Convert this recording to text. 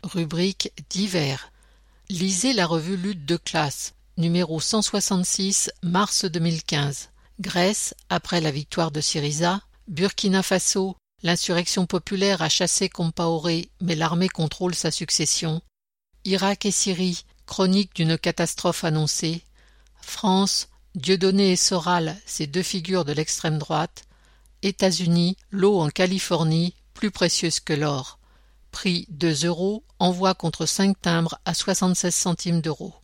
Rubrique divers. Lisez la revue Lutte de classe, numéro 166, mars 2015. Grèce, après la victoire de Syriza. Burkina Faso, l'insurrection populaire a chassé Compaoré, mais l'armée contrôle sa succession. Irak et Syrie, chronique d'une catastrophe annoncée. France, Dieudonné et Soral, ces deux figures de l'extrême droite. États-Unis, l'eau en Californie, plus précieuse que l'or. Prix 2 €, envoi contre 5 timbres à 76 centimes d'euros.